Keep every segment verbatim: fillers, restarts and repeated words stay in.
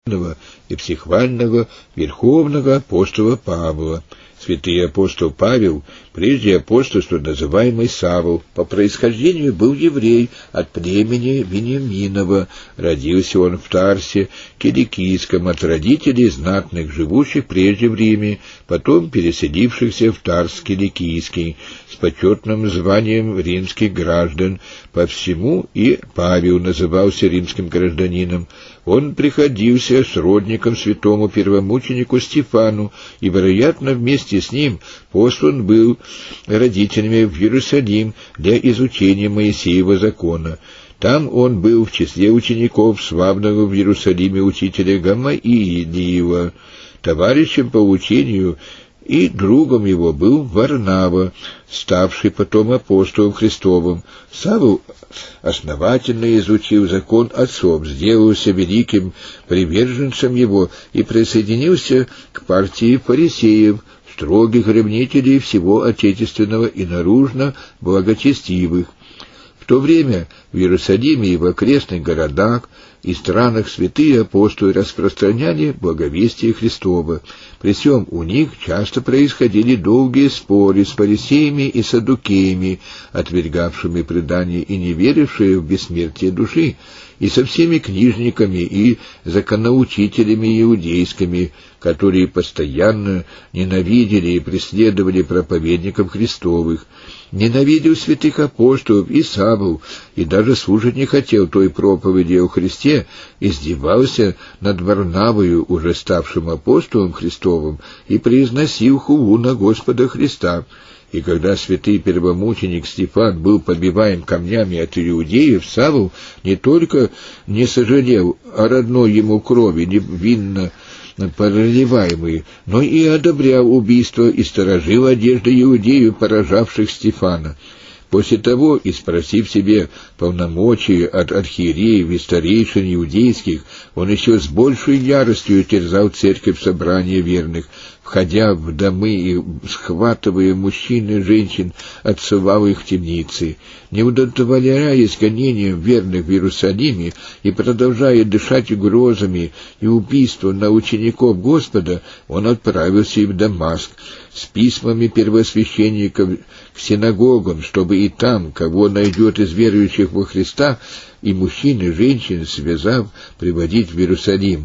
и психвального верховного апостола Павла. Святый апостол Павел, прежде апостольства называемый Савл, по происхождению был еврей от племени Вениаминова. Родился он в Тарсе Киликийском от родителей знатных, живущих прежде в Риме, потом переселившихся в Тарс Киликийский, с почетным званием римских граждан. По всему и Павел назывался римским гражданином. Он приходился сродником святому первомученику Стефану и, вероятно, вместе с ним послан был родителями в Иерусалим для изучения Моисеева закона. Там он был в числе учеников славного в Иерусалиме учителя Гамаилиева. Товарищем по учению и другом его был Варнава, ставший потом апостолом Христовым. Савл основательно изучил закон отцов, сделался великим приверженцем его и присоединился к партии фарисеев, строгих ревнителей всего отечественного и наружно благочестивых. В то время в Иерусалиме и в окрестных городах и странах святые апостолы распространяли благовестие Христово. При сём у них часто происходили долгие споры с фарисеями и саддукеями, отвергавшими предания и не верившие в бессмертие души, и со всеми книжниками и законоучителями иудейскими, которые постоянно ненавидели и преследовали проповедников Христовых. Ненавидел святых апостолов и Савл, и даже слушать не хотел той проповеди о Христе, издевался над Варнавою, уже ставшим апостолом Христовым, и произносил хулу на Господа Христа. И когда святый первомученик Стефан был побиваем камнями от иудеев, Савл не только не сожалел о родной ему крови, невинно проливаемой, но и одобрял убийство и сторожил одежды иудеев, поражавших Стефана. После того, и спросив себе полномочия от архиереев и старейшин иудейских, он еще с большей яростью терзал церковь собрания верных, входя в домы и схватывая мужчин и женщин, отсылал их в темницы. Не удовлетворяясь гонением верных в Иерусалиме и продолжая дышать угрозами и убийством на учеников Господа, он отправился и в Дамаск с письмами первосвященников к синагогам, чтобы и там, кого найдет из верующих во Христа, и мужчин, и женщин, связав, приводить в Иерусалим.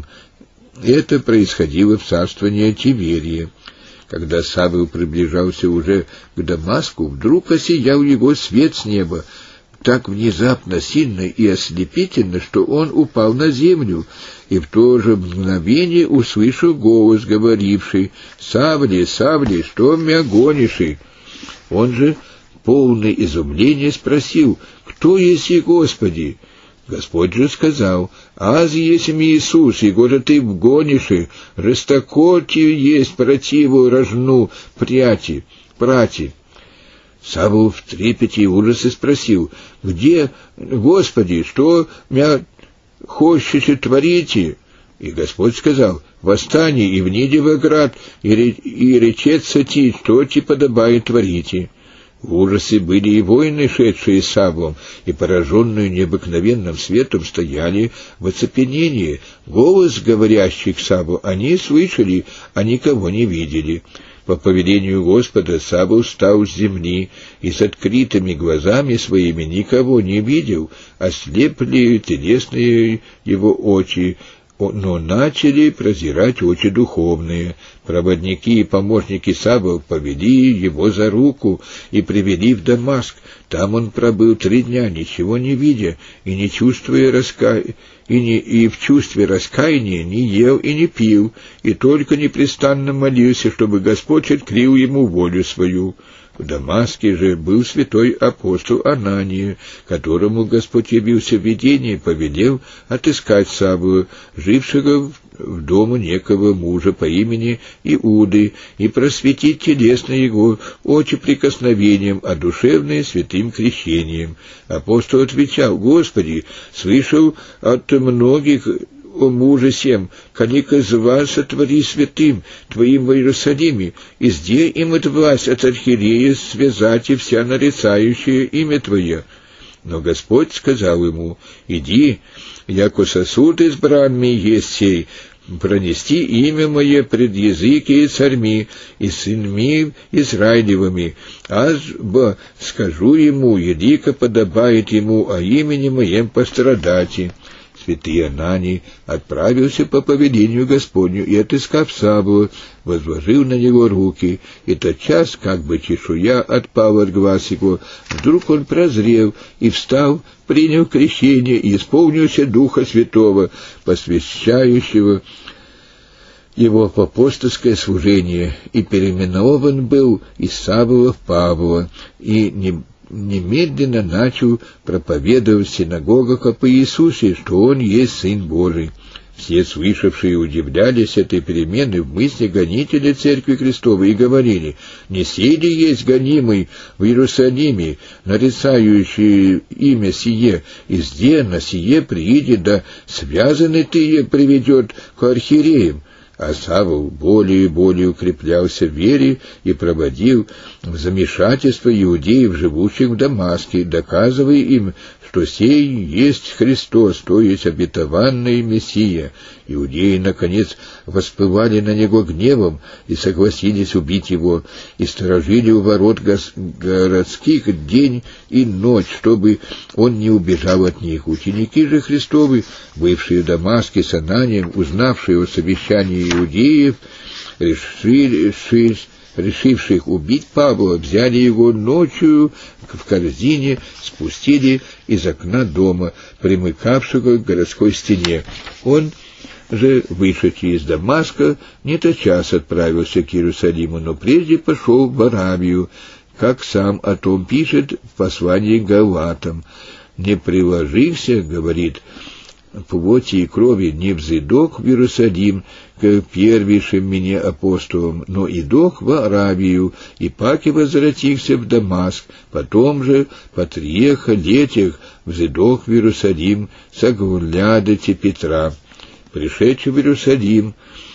Это происходило в царствовании Тиверия. Когда Савл приближался уже к Дамаску, вдруг осиял его свет с неба, так внезапно, сильно и ослепительно, что он упал на землю, и в то же мгновение услышал голос, говоривший: «Савле, Савле, что меня гонишь?» Он же, полный изумления, спросил: «Кто есть и Господи?» Господь же сказал: «Аз есть Иисус, его же ты вгонишь, растокоти есть противу рожну пряти, прати». Савл в трепете и ужасе спросил: «Где, Господи, что меня хочете творите?» И Господь сказал: «Восстань и вниди в град, и, и речется ти, что ти подобает творите». В ужасе были и воины, шедшие с Савлом, и, пораженные необыкновенным светом, стояли в оцепенении. Голос говорящих Савлу они слышали, а никого не видели. По повелению Господа Савл встал с земли и с открытыми глазами своими никого не видел, ослепли телесные его очи, но начали прозирать очи духовные. Проводники и помощники Савла повели его за руку и привели в Дамаск. Там он пробыл три дня, ничего не видя, и не чувствуя раскаяния, и, не, и в чувстве раскаяния не ел и не пил, и только непрестанно молился, чтобы Господь открыл ему волю свою. В Дамаске же был святой апостол Анания, которому Господь явился в видении и повелел отыскать Савла, жившего в дому некого мужа по имени Иуды, и просветить телесно его очи прикосновением, а душевные святым крещением. Апостол отвечал: «Господи, слышал от многих о муже сем, коник из вас сотвори святым Твоим в Иерусалиме, и сделай им от власть от архиерея связать и вся нарицающее имя Твое». Но Господь сказал ему: «Иди, яко сосуд избранный есть сей, пронести имя мое пред языки и царьми, и сынми Израилевыми, азбо скажу ему, едико подобает ему о имени моем пострадати». Святый Ананий отправился по повелению Господню и, отыскав Савла, возложил на него руки, и тотчас, как бы чешуя отпала от глаз его, вдруг он прозрел и, встав, принял крещение и исполнился Духа Святого, посвящающего его в апостольское служение, и переименован был из Савла в Павла, и не немедленно начал проповедовать в синагогах об Иисусе, что Он есть Сын Божий. Все слышавшие удивлялись этой перемены в мысли гонителя Церкви Христовой и говорили: «Не сей ли есть гонимый в Иерусалиме, нарицающий имя сие, и где на сие приидет, да связанный ты приведет к архиереям?» А Савл более и более укреплялся в вере и проводил в замешательство иудеев, живущих в Дамаске, доказывая им, что сей есть Христос, то есть обетованный Мессия. Иудеи, наконец, воспылали на него гневом и согласились убить его, и сторожили у ворот городских день и ночь, чтобы он не убежал от них. Ученики же Христовы, бывшие в Дамаске с Ананием, узнавшие о совещании иудеев, решили, решивших убить Павла, взяли его ночью в корзине, спустили из окна дома, примыкавшего к городской стене. Он же, вышедший из Дамаска, не тотчас отправился к Иерусалиму, но прежде пошел в Аравию, как сам о том пишет в послании к Галатам. «Не приложился, — говорит, — плоти и крови, не взидох в Иерусалим к первейшим мне апостолам, но идох в Аравию, и паки возвратился в Дамаск, потом же по трех летях взидох в Иерусалим соглядати Петра». Пришедший в Иерусалим,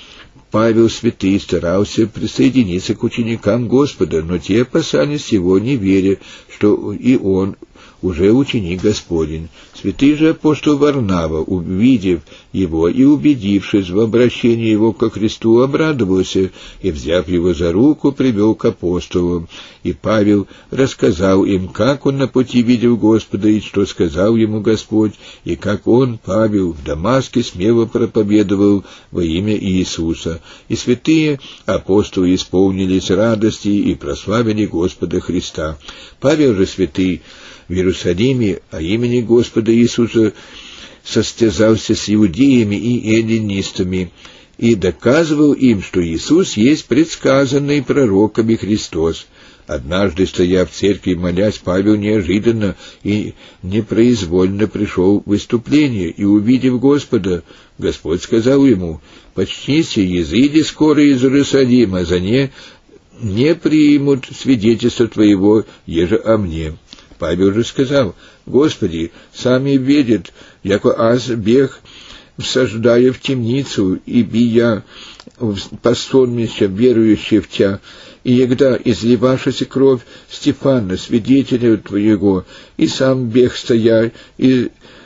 Павел Святый старался присоединиться к ученикам Господа, но те опасались его, не веря, что и он уже ученик Господень. Святый же апостол Варнава, увидев его и убедившись в обращении его ко Христу, обрадовался и, взяв его за руку, привел к апостолам. И Павел рассказал им, как он на пути видел Господа, и что сказал ему Господь, и как он, Павел, в Дамаске смело проповедовал во имя Иисуса. И святые апостолы исполнились радости и прославили Господа Христа. Павел же святый в Иерусалиме о имени Господа Иисуса состязался с иудеями и эллинистами и доказывал им, что Иисус есть предсказанный пророками Христос. Однажды, стоя в церкви, молясь, Павел неожиданно и непроизвольно пришел в выступление, и, увидев Господа, Господь сказал ему: «Почтися, изыди скоро из Иерусалима, за не, не примут свидетельство твоего, еже о мне». Павел же сказал: «Господи, сами видят, яко аз бег, всаждая в темницу, и бия посольмища, верующие в Тя, и егда изливавшаяся кровь Стефана, свидетеля Твоего, и сам бег стоя, и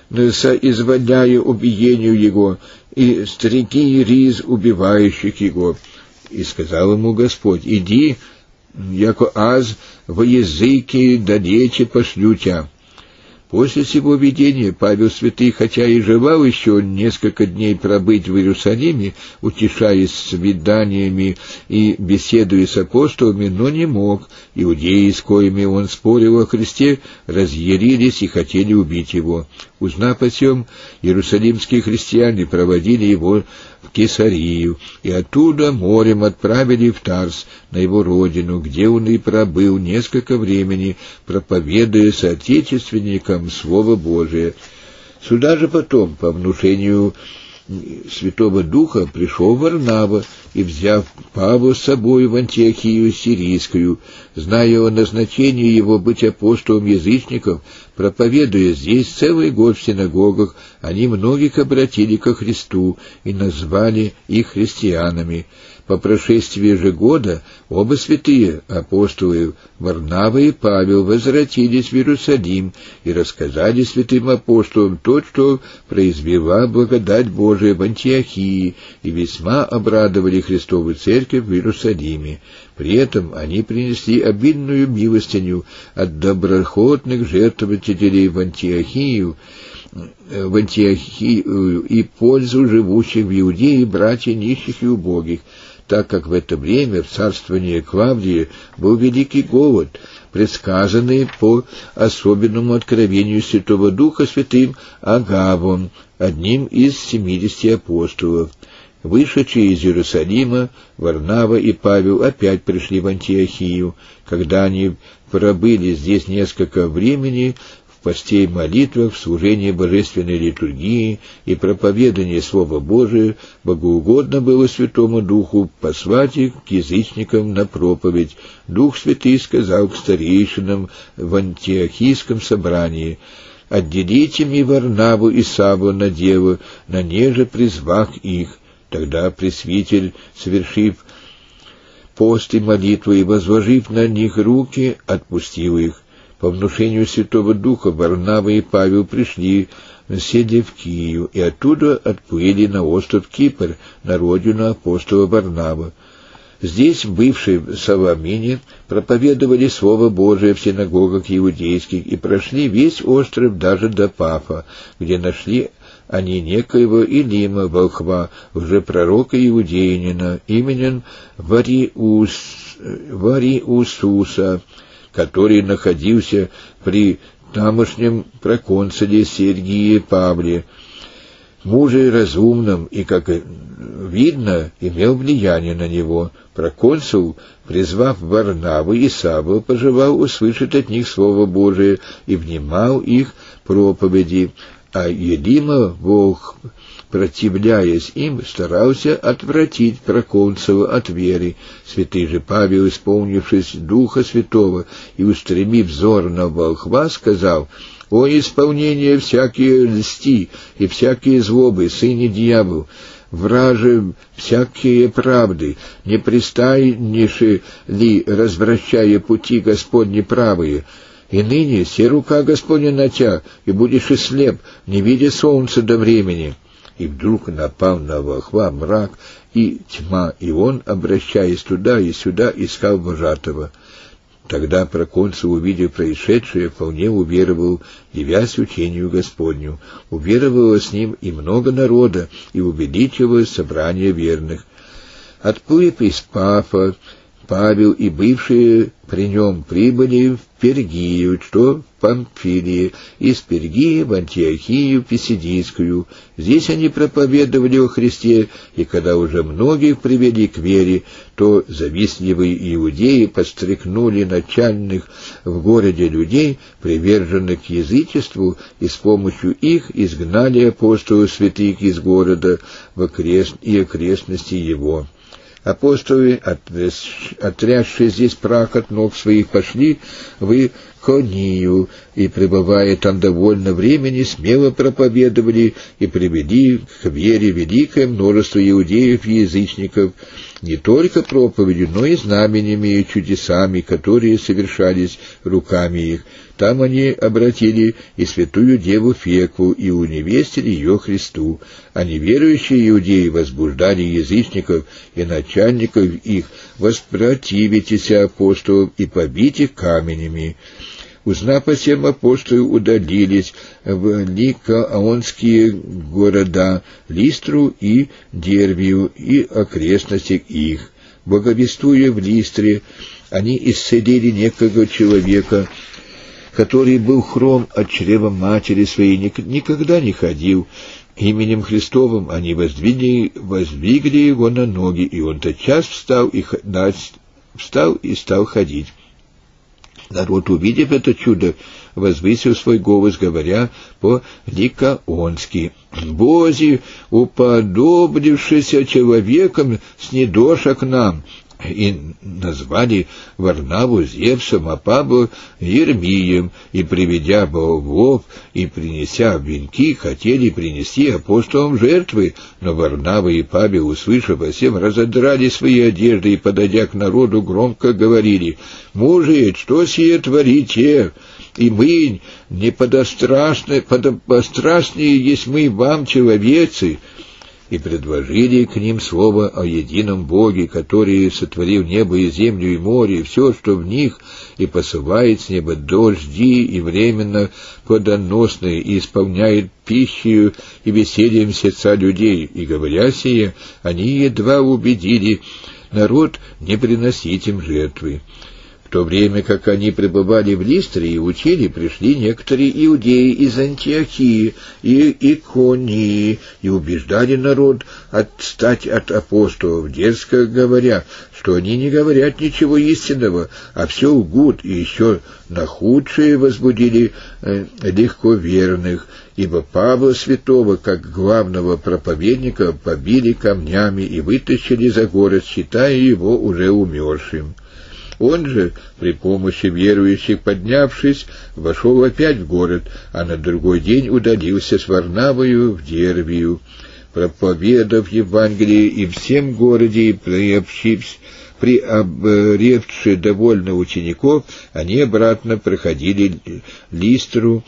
соизволяя убиению его, и стриги риз убивающих его». И сказал ему Господь: «Иди, яко аз во языке далече пошлю тя». После сего видения Павел Святый, хотя и желал еще несколько дней пробыть в Иерусалиме, утешаясь свиданиями и беседуя с апостолами, но не мог. Иудеи, с коими он спорил о Христе, разъярились и хотели убить его. Узнав о сем, иерусалимские христиане проводили его в Кесарию, и оттуда морем отправили в Тарс, на его родину, где он и пробыл несколько времени, проповедуя соотечественникам Слово Божие. Сюда же потом, по внушению Святого Духа, пришел Варнава, и, взяв Павла с собой в Антиохию Сирийскую, зная о назначении его быть апостолом язычников, Проповедуя здесь целый год в синагогах, они многих обратили ко Христу и назвали их христианами. По прошествии же года оба святые апостолы Варнава и Павел возвратились в Иерусалим и рассказали святым апостолам то, что произвела благодать Божия в Антиохии, и весьма обрадовали Христову церковь в Иерусалиме. При этом они принесли обильную милостыню от доброхотных жертвователей в Антиохию, в Антиохию и пользу живущих в Иудее братьев нищих и убогих, так как в это время в царствовании Клавдия был великий голод, предсказанный по особенному откровению Святого Духа святым Агавом, одним из семидесяти апостолов. Вышедшие из Иерусалима, Варнава и Павел опять пришли в Антиохию. Когда они пробыли здесь несколько времени, в посте и молитвах, в служении божественной литургии и проповедании Слова Божия, богоугодно было Святому Духу послать их к язычникам на проповедь. Дух Святый сказал к старейшинам в антиохийском собрании: «Отделите мне Варнаву и Савлу на дело, на неже призвав их». Тогда пресвитель, совершив пост и молитву и возложив на них руки, отпустил их. По внушению Святого Духа Варнава и Павел пришли в Селевкию и оттуда отплыли на остров Кипр, на родину апостола Варнава. Здесь, бывшие в Саламине, проповедовали Слово Божие в синагогах иудейских и прошли весь остров даже до Пафа, где нашли они некоего Илима, волхва, уже пророка иудеянина, именем Вариус, Вариусуса, который находился при тамошнем проконсуле Сергии Павле, муже разумном и, как видно, имел влияние на него. Проконсул, призвав Варнаву и Савлу, пожелал услышать от них Слово Божие и внимал их проповеди, а Елима, волк, противляясь им, старался отвратить проконсула от веры. Святый же Павел, исполнившись Духа Святого и устремив взор на волхва, сказал: «О исполнение всякие льсти и всякие злобы, сыне дьявол! Враже всякие правды, не пристанешь ли, развращая пути Господни правые? И ныне се рука Господня на тя, и будешь и слеп, не видя солнца до времени». И вдруг напал на волхва мрак и тьма, и он, обращаясь туда и сюда, искал вожатого. Тогда проконсул, увидев происшедшее, вполне уверовал, явясь учению Господню. Уверовало с ним и много народа, и увеличилось собрание верных. Отплыв из Пафа, Павел и бывшие при нем прибыли в Пергию, что в Памфилии, из Пергии в Антиохию Писидийскую. Здесь они проповедовали о Христе, и когда уже многих привели к вере, то завистливые иудеи подстрекнули начальных в городе людей, приверженных к язычеству, и с помощью их изгнали апостолов святых из города в окрест... и окрестности его. Апостолы, отрясшие здесь прах от ног своих, пошли в Иконию, и, пребывая там довольно времени, смело проповедовали и привели к вере великое множество иудеев и язычников, не только проповедью, но и знамениями и чудесами, которые совершались руками их. Там они обратили и святую деву Феку, и уневестили ее Христу, а неверующие иудеи возбуждали язычников и начальников их воспротивитесь апостолам и побить их каменями. Узнав о сем, апостолы удалились в ликаонские города Листру и Дервию и окрестностях их. Благовествуя в Листре, они исцелили некого человека, который был хром от чрева матери своей, никогда не ходил. Именем Христовым они воздвигли, воздвигли его на ноги, и он тотчас встал и, встал и стал ходить. Народ, увидев это чудо, возвысил свой голос, говоря по-ликаонски: «Бози, уподоблившийся человеком, снедоша к нам». и назвали Варнаву Зевсом, а Павла Ермием, и, приведя богов и принеся венки, хотели принести апостолам жертвы, но Варнава и Павел, услышав о сем, разодрали свои одежды и, подойдя к народу, громко говорили: «Мужи, что сие творите? И мы не подострастные, подобострастнее есть мы вам, человецы». И предложили к ним слово о едином Боге, который сотворил небо и землю и море, и все, что в них, и посылает с неба дожди, и временно плодоносные, и исполняет пищей и весельем сердца людей. И, говоря сие, они едва убедили народ не приносить им жертвы. В то время, как они пребывали в Листре и учили, пришли некоторые иудеи из Антиохии и Иконии и убеждали народ отстать от апостолов, дерзко говоря, что они не говорят ничего истинного, а все лгут, и еще на худшее возбудили э, легковерных, ибо Павла Святого, как главного проповедника, побили камнями и вытащили за город, считая его уже умершим. Он же, при помощи верующих поднявшись, вошел опять в город, а на другой день удалился с Варнавою в Дервию. Проповедав Евангелие и всем городе, и приобщившись, приобревши довольно учеников, они обратно проходили Листру,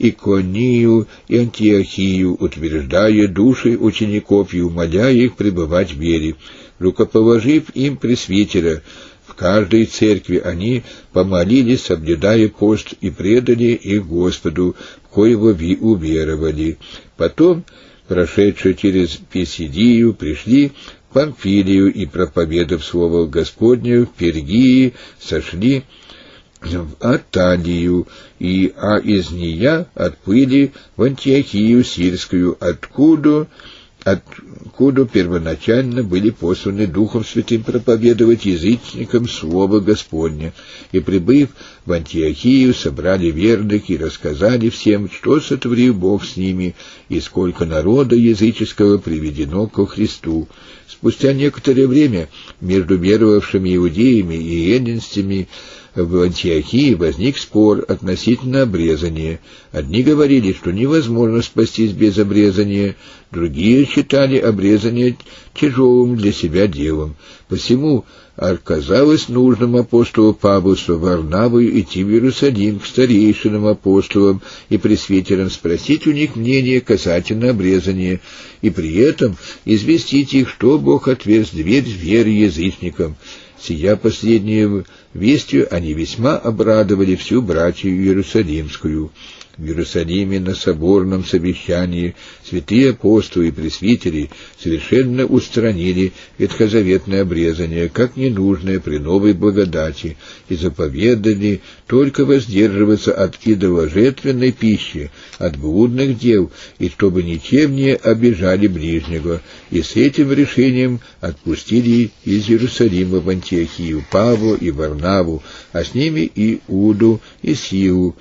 Иконию и Антиохию, утверждая души учеников и умоляя их пребывать в вере. Рукоположив им пресвитера, в каждой церкви они помолились, соблюдая пост, и предали их Господу, в коего уверовали. Потом, прошедшие через Писидию, пришли в Памфилию и, проповедав слово Господне в Пергии, сошли в Аталию, и, а из нее отплыли в Антиохию Сирскую, откуда откуда первоначально были посланы Духом Святым проповедовать язычникам Слово Господне, и, прибыв в Антиохию, собрали верных и рассказали всем, что сотворил Бог с ними, и сколько народа языческого приведено ко Христу. Спустя некоторое время между веровавшими иудеями и эллинцами в Антиохии возник спор относительно обрезания. Одни говорили, что невозможно спастись без обрезания, другие считали обрезание тяжелым для себя делом. Посему оказалось нужным апостолу Павлу с Варнавой идти в Иерусалим к старейшинам апостолам и пресвитерам, спросить у них мнение касательно обрезания, и при этом известить их, что Бог отверз дверь веры язычникам. Сия последнюю вестью они весьма обрадовали всю братью Иерусалимскую. В Иерусалиме на соборном совещании святые апостолы и пресвитери совершенно устранили ветхозаветное обрезание как ненужное при новой благодати и заповедали только воздерживаться от идоложертвенной пищи, от блудных дел, и чтобы ничем не обижали ближнего, и с этим решением отпустили из Иерусалима в Антиохию Павла и Варнаву, а с ними и Иуду и Силу,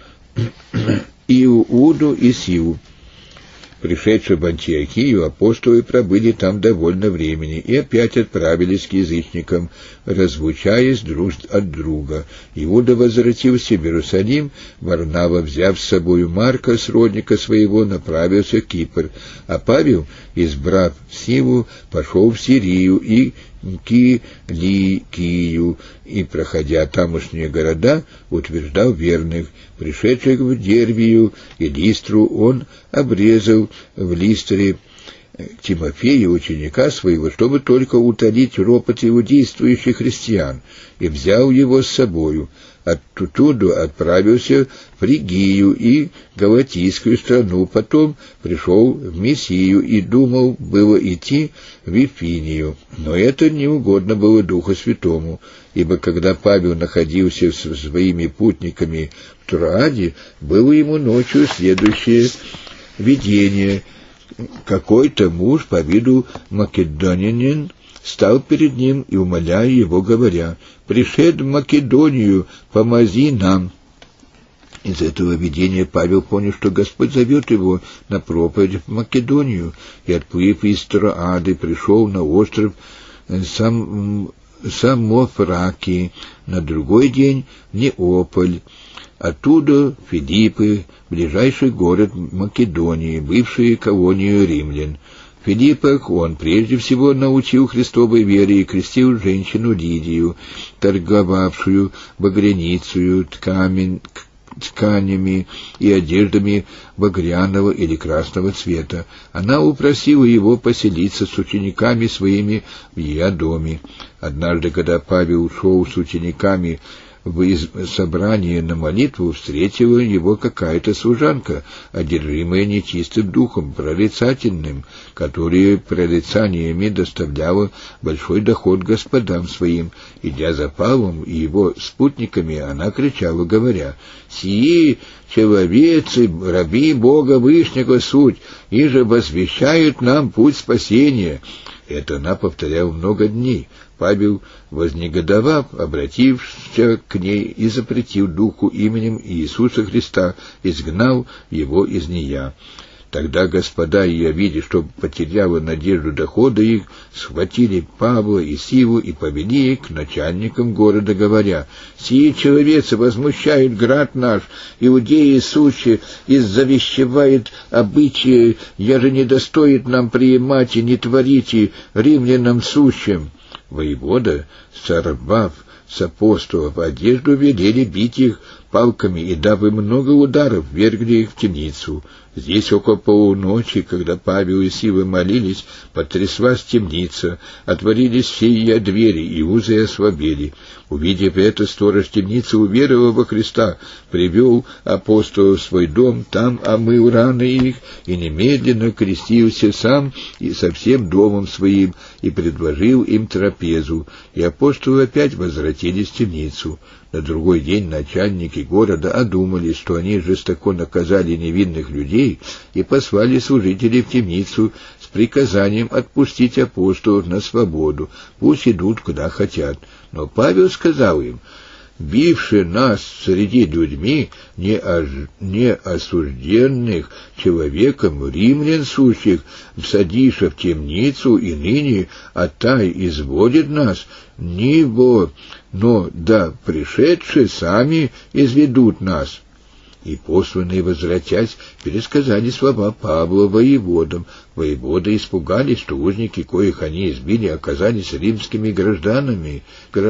Иуду и Силу. Пришедшие в Антиохию, апостолы пробыли там довольно времени и опять отправились к язычникам, разлучаясь друг от друга. Иуда возвратился в Иерусалим, Варнава, взяв с собою Марка, сродника своего, направился в Кипр, а Павел, избрав Силу, пошел в Сирию и Киликию, и, проходя тамошние города, утверждал верных. Пришедших в Дервию и Листру, он обрезал в Листре Тимофея, ученика своего, чтобы только утолить ропот иудействующих христиан, и взял его с собою. Оттуда отправился в Фригию и Галатийскую страну, потом пришел в Мессию и думал было идти в Вифинию. Но это не угодно было Духу Святому, ибо когда Павел находился со своими путниками в Троаде, было ему ночью следующее видение. Какой-то муж по виду македонянин стал перед ним и, умоляя его, говоря: «Пришед в Македонию, помози нам». Из этого видения Павел понял, что Господь зовет его на проповедь в Македонию, и, отплыв из Троады, пришел на остров Сам... Самофраки, на другой день в Неаполь, оттуда Филиппы, ближайший город Македонии, бывший колонию римлян. В Филиппах он прежде всего научил Христовой вере и крестил женщину Лидию, торговавшую багряницею, ткамен, тканями и одеждами багряного или красного цвета. Она упросила его поселиться с учениками своими в ее доме. Однажды, когда Павел ушел с учениками в собрание на молитву, встретила его какая-то служанка, одержимая нечистым духом, прорицательным, которая прорицаниями доставляла большой доход господам своим. Идя за Павлом и его спутниками, она кричала, говоря: «Сии человецы, раби Бога Вышнего суть, и же возвещают нам путь спасения». Это она повторяла много дней. Павел, вознегодовав, обратившись к ней и запретил духу именем Иисуса Христа, изгнал его из нея. Тогда господа ее, видя, что потеряла надежду дохода их, схватили Павла и Силу и повели их к начальникам города, говоря: «Сии человецы возмущают град наш, иудеи сущие, и завещевает обычаи, яже не достоит нам приимать и не творите римлянам сущим». Воевода, сорвав с апостолов одежду, велели бить их палками и, дав им много ударов, вергли их в темницу. Здесь около полуночи, когда Павел и Сила молились, потряслась темница, отворились все ее двери, и узы ослабели. Увидев это, сторож темницы уверовал во Христа, привел апостолов в свой дом, там омыл раны их, и немедленно крестился сам и со всем домом своим, и предложил им трапезу. И апостолы опять возвратились в темницу. На другой день начальники города одумались, что они жестоко наказали невинных людей, и послали служителей в темницу с приказанием отпустить апостолов на свободу, пусть идут куда хотят. Но Павел сказал им: «Бивши нас среди людьми, не, ож... не осужденных человеком, римлян сущих, всадиша в темницу, и ныне отай изводит нас, небо, но да пришедшие сами изведут нас». И посланные, возвратясь, пересказали слова Павла воеводам. Воеводы испугались, что узники, коих они избили, оказались римскими гражданами,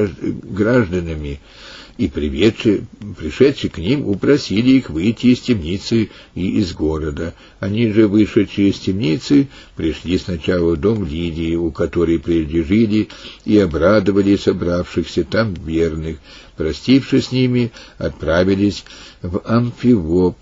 гражданами, и приведшие, пришедшие к ним, упросили их выйти из темницы и из города. Они же, вышедшие из темницы, пришли сначала в дом Лидии, у которой прежде жили, и обрадовали собравшихся там верных. Простившись с ними, отправились в Амфивоп,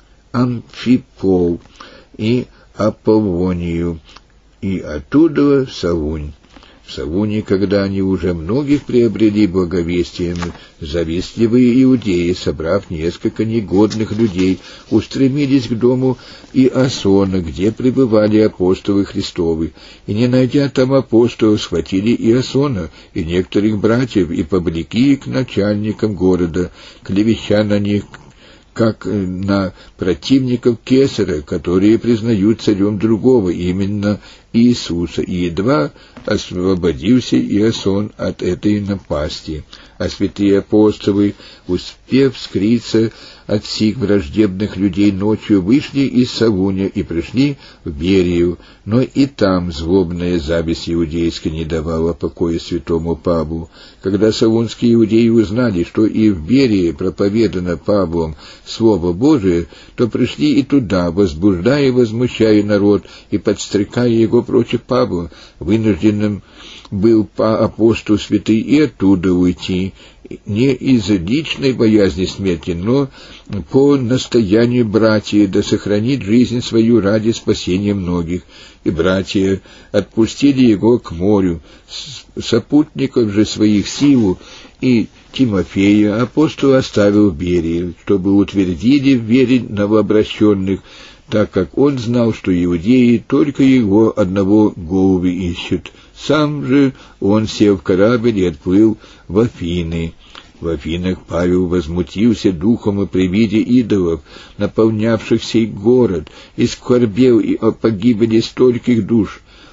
Амфипол и Аполлонию, и оттуда в Савунь. В Савуне, когда они уже многих приобрели благовестием, завистливые иудеи, собрав несколько негодных людей, устремились к дому Иасона, где пребывали апостолы Христовы, и, не найдя там апостолов, схватили Иасона и некоторых братьев и повлекли к начальникам города, клевеща на них, как на противников Кесаря, которые признают царем другого, именно Иисуса, и едва освободился Иасон от этой напасти. А святые апостолы, успев скрыться от сих враждебных людей, ночью вышли из Савуня и пришли в Берию, но и там злобная зависть иудейская не давала покоя святому Павлу. Когда савунские иудеи узнали, что и в Берии проповедано Павлом Слово Божие, то пришли и туда, возбуждая и возмущая народ и подстрекая его против Павла. Вынужденным был апостол святый и оттуда уйти, не из личной боязни смерти, но по настоянию братьев, да сохранить жизнь свою ради спасения многих. И братья отпустили его к морю. Сопутников же своих Силу и Тимофея апостол оставил в Берии, чтобы утвердили в вере новообращенных, так как он знал, что иудеи только его одного головы ищут. Сам же он сел в корабль и отплыл в Афины. В Афинах Павел возмутился духом и при виде идолов, наполнявших сей город, и скорбел и о погибели стольких душ.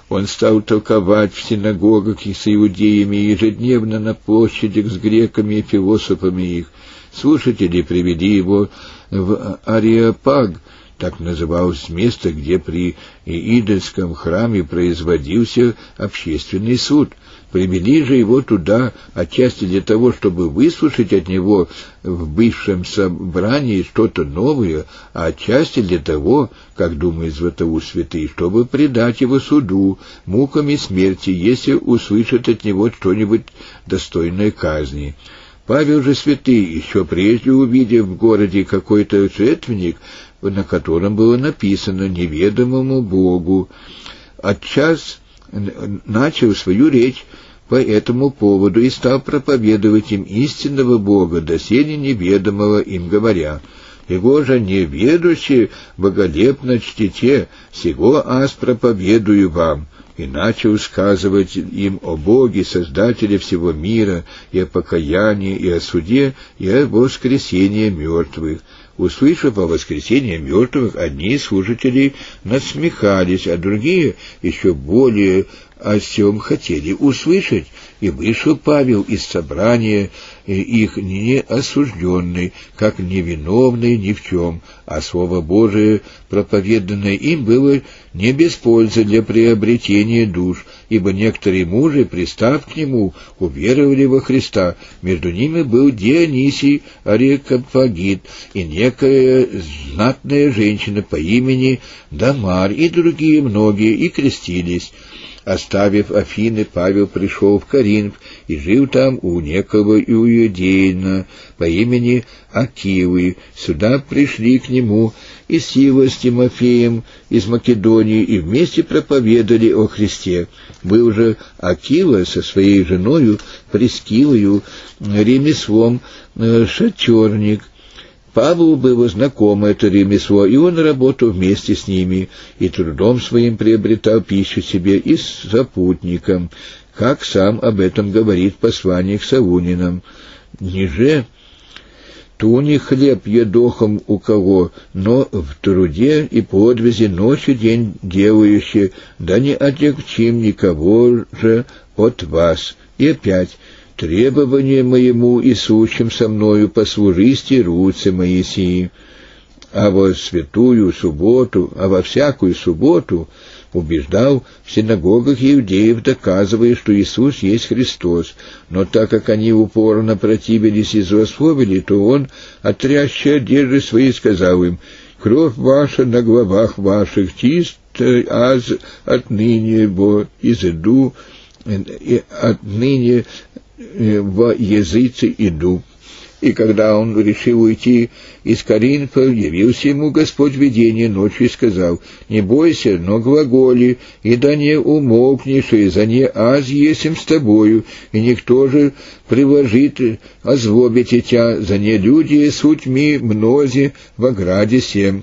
Он стал толковать в синагогах и с иудеями, и ежедневно на площадях с греками и философами их. Слушатели привели его в Ареопаг, так называлось место, где при Идольском храме производился общественный суд. Привели же его туда отчасти для того, чтобы выслушать от него в бывшем собрании что-то новое, а отчасти для того, как думает Златоуст Святый, чтобы предать его суду, мукам и смерти, если услышат от него что-нибудь достойное казни. Павел же Святый, еще прежде увидев в городе какой-то жертвенник, на котором было написано «Неведомому Богу», отчас начал свою речь по этому поводу и стал проповедовать им истинного Бога, доселе неведомого им говоря: «Его же неведущие боголепно чтите, сего аз проповедую вам». И начал сказывать им о Боге, Создателе всего мира, и о покаянии, и о суде, и о воскресении мертвых. Услышав о воскресении мертвых, одни из слушателей насмехались, а другие еще более о сем хотели услышать. И вышел Павел из собрания их не осужденный, как невиновный ни в чем, а Слово Божие, проповеданное им, было не без пользы для приобретения душ, ибо некоторые мужи, пристав к нему, уверовали во Христа. Между ними был Дионисий Ареопагит и некая знатная женщина по имени Дамар, и другие многие, и крестились. Оставив Афины, Павел пришел в Коринф и жил там у некого иудеина по имени Акилы. Сюда пришли к нему и Сила с Тимофеем из Македонии, и вместе проповедовали о Христе. Был же Акила со своей женою Прискилою ремеслом шатёрник. Павлу было знакомо это ремесло, и он работал вместе с ними, и трудом своим приобретал пищу себе и сопутникам, как сам об этом говорит послание к Саунинам. «Ниже ту не хлеб едохом у кого, но в труде и подвизе ночь и день делающие, да не отягчим никого же от вас». И опять: «Требование моему и сущим со мною послужисти руцы мои сии». А во святую субботу, а во всякую субботу убеждал в синагогах иудеев, доказывая, что Иисус есть Христос. Но так как они упорно противились и злословили, то он, отрящий одежды свои, сказал им: «Кровь ваша на главах ваших, чист аз отныне бо изыду, и отныне во языце иду». И когда он решил уйти из Коринфа, явился ему Господь в видении ночью и сказал: «Не бойся, но глаголи, и да не умолкнешь, и за не аз есим с тобою, и никто же приложит озлобите тя, за не люди сутьми мнози в ограде сем».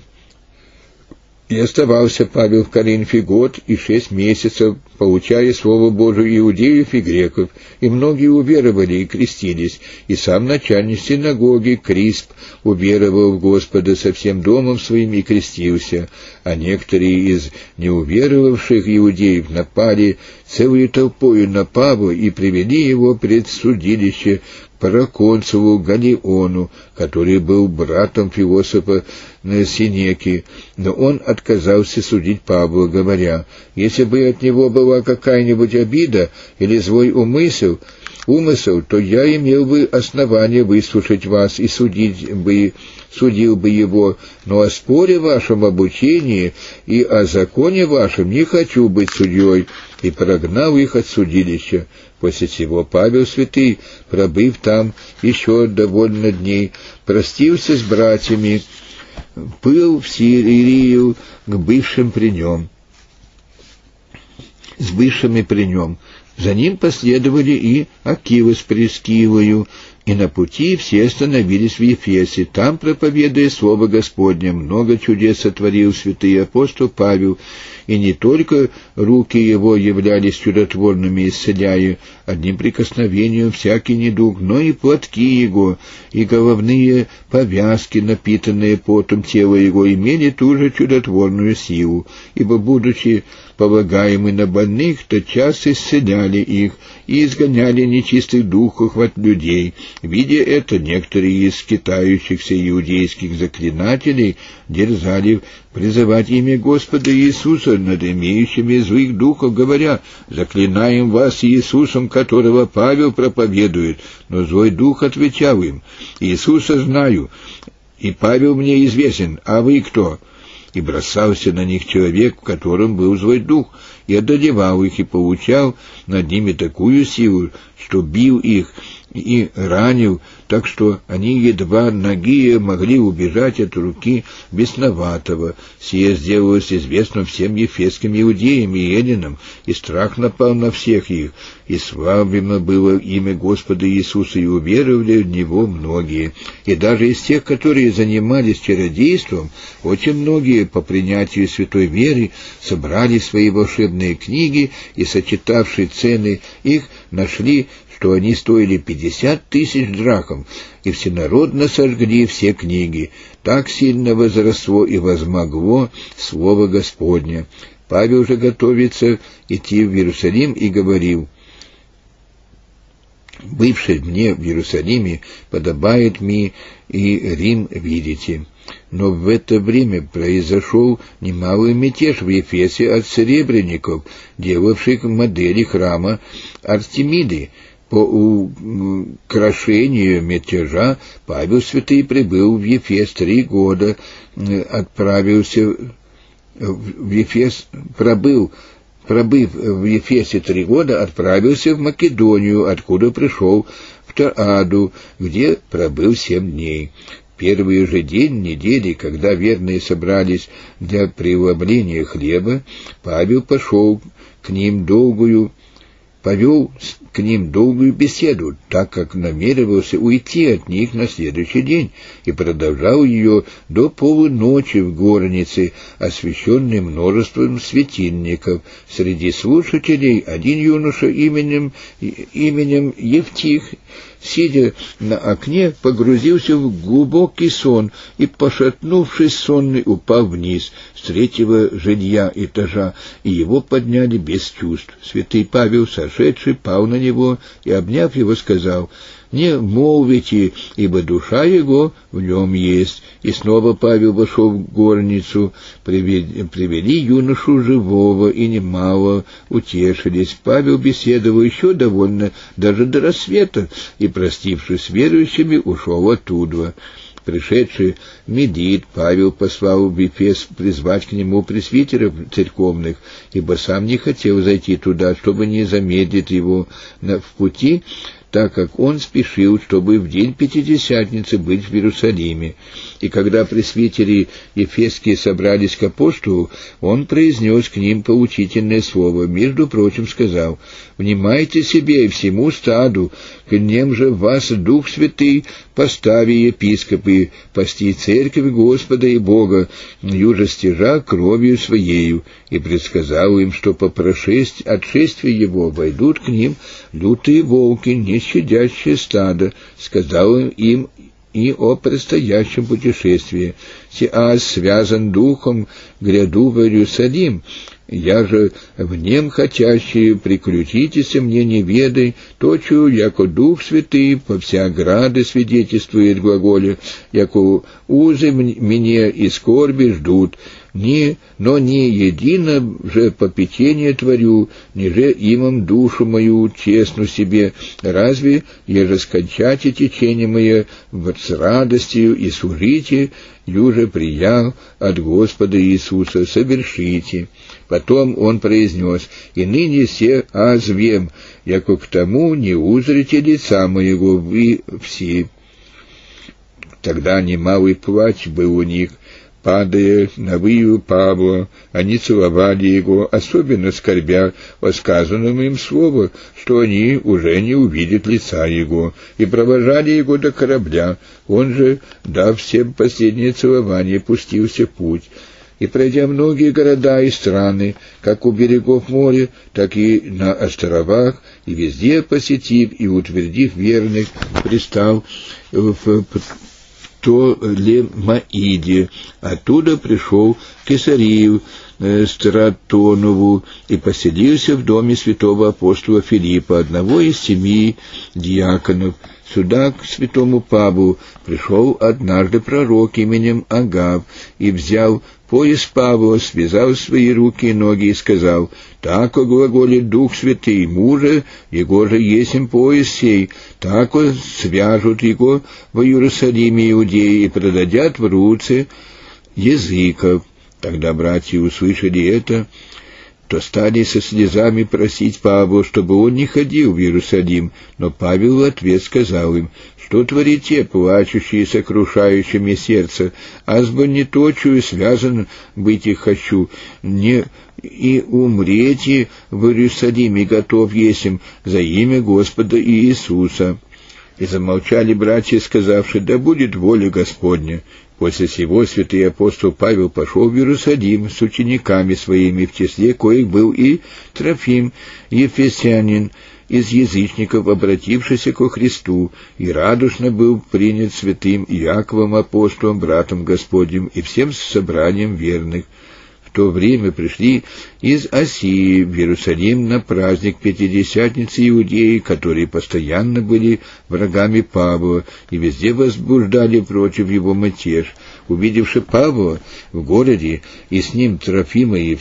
И оставался Павел в Коринфе год и шесть месяцев, получая Слово Божие иудеев и греков, и многие уверовали и крестились, и сам начальник синагоги Крисп уверовал в Господа со всем домом своим и крестился, а некоторые из неуверовавших иудеев напали целую толпою на Павла и привели его пред судилище проконсулу Галлиону, который был братом философа Синеки, но он отказался судить Павла, говоря: «Если бы от него была какая-нибудь обида или злой умысел, умысел, то я имел бы основание выслушать вас и судить бы, судил бы его, но о споре вашем об учении и о законе вашем не хочу быть судьей», и прогнал их от судилища. После сего Павел Святый, пробыв там еще довольно дней, простился с братьями, плыл в Сирию к бывшим при нем, с бывшими при нем. За ним последовали и Акила с Прискилою, и на пути все остановились в Ефесе. Там, проповедуя Слово Господне, много чудес сотворил святый апостол Павел, и не только руки его являлись чудотворными, исцеляя одним прикосновением всякий недуг, но и платки его, и головные повязки, напитанные потом тела его, имели ту же чудотворную силу, ибо, будучи полагаемый на больных, тотчас исцеляли их и изгоняли нечистых духов от людей. Видя это, некоторые из скитающихся иудейских заклинателей дерзали призывать имя Господа Иисуса над имеющими злых духов, говоря: «Заклинаем вас Иисусом, которого Павел проповедует». Но злой дух отвечал им: «Иисуса знаю, и Павел мне известен, а вы кто?» И бросался на них человек, в котором был злой дух, и одолевал их, и получал над ними такую силу, что бил их и ранил, так что они едва нагие могли убежать от руки бесноватого. Сие сделалось известно всем ефесским иудеям и эллинам, и страх напал на всех их, и славимо было имя Господа Иисуса, и уверовали в Него многие. И даже из тех, которые занимались чародейством, очень многие по принятию святой веры собрали свои волшебные книги, и, сочетавшие цены их, нашли, что они стоили пятьдесят тысяч драхм, и всенародно сожгли все книги. Так сильно возросло и возмогло слово Господне. Павел же готовится идти в Иерусалим и говорил: «Бывший мне в Иерусалиме подобает мне и Рим видите». Но в это время произошел немалый мятеж в Ефесе от серебряников, делавших модели храма Артемиды. По украшению мятежа Павел Святый прибыл в Ефес три года, отправился в Ефес, пробыл, пробыв в Ефесе три года, отправился в Македонию, откуда пришел в Троаду, где пробыл семь дней. Первый же день недели, когда верные собрались для преломления хлеба, Павел пошел к ним долгую, повел к ним долгую беседу, так как намеревался уйти от них на следующий день, и продолжал ее до полуночи в горнице, освещенной множеством светильников. Среди слушателей один юноша именем, именем Евтих, сидя на окне, погрузился в глубокий сон и, пошатнувшись сонный, упал вниз с третьего жилья этажа, и его подняли без чувств. Святый Павел, сошедший, пал на него и, обняв его, сказал: «Не молвите, ибо душа его в нем есть». И снова Павел вошел в горницу, привели, привели юношу живого, и немало утешились. Павел беседовал еще довольно, даже до рассвета, и, простившись с верующими, ушел оттуда. Пришедший Медит, Павел послал в Ефес призвать к нему пресвитеров церковных, ибо сам не хотел зайти туда, чтобы не замедлить его в пути, так как он спешил, чтобы в день Пятидесятницы быть в Иерусалиме. И когда пресвитери ефесские собрались к апостолу, он произнес к ним поучительное слово, между прочим сказал: «Внимайте себе и всему стаду, к нем же вас Дух Святый постави епископы, пасти церковь Господа и Бога, юже стяжа кровью своею». И предсказал им, что по прошествии отшествия его войдут к ним лютые волки, не щадящее стадо. Сказал им и о предстоящем путешествии: «Сиас связан духом, гряду в Иерусалим, я же в нем хотящий, приключитесь мне неведой, точу, яко Дух Святый по вся грады свидетельствует глаголе, яко узы мне и скорби ждут, ни, но не едино же попечение творю, ниже имам душу мою честну себе, разве еже скончате течение мое с радостью и служите, юже приял от Господа Иисуса, совершите». Потом он произнес: «И ныне се азвем, яко к тому не узрите лица моего вы все». Тогда немалый плач был у них. Падая на выю Павла, они целовали его, особенно скорбя о сказанном им слово, что они уже не увидят лица его, и провожали его до корабля. Он же, дав всем последнее целование, пустился в путь. И, пройдя многие города и страны, как у берегов моря, так и на островах, и везде посетив и утвердив верных, пристал в Толемаиде. Оттуда пришел в Кесарию, э, Стратонову и поселился в доме святого апостола Филиппа, одного из семи диаконов. Сюда, к святому Павлу, пришел однажды пророк именем Агав и взял пояс Павла, связал свои руки и ноги и сказал: «Так глаголит Дух Святый, мужа, его же есмь пояс сей, так свяжут его в Иерусалиме иудеи и продадят в руцы языков». Тогда братья услышали это, то стали со слезами просить Павла, чтобы он не ходил в Иерусалим. Но Павел в ответ сказал им: «Что творите, плачущие и сокрушающими сердце? Азбо не точую связан быть и хочу, не и умрете в Иерусалиме готов есмь за имя Господа Иисуса». И замолчали братья, сказавши: «Да будет воля Господня». После сего святый апостол Павел пошел в Иерусалим с учениками своими, в числе коих был и Трофим, ефесянин, из язычников, обратившийся ко Христу, и радушно был принят святым Иаковом апостолом, братом Господним, и всем собранием верных. В то время пришли из Асии в Иерусалим на праздник Пятидесятницы иудеи, которые постоянно были врагами Павла и везде возбуждали против его мятеж. Увидевши Павла в городе и с ним Трофима и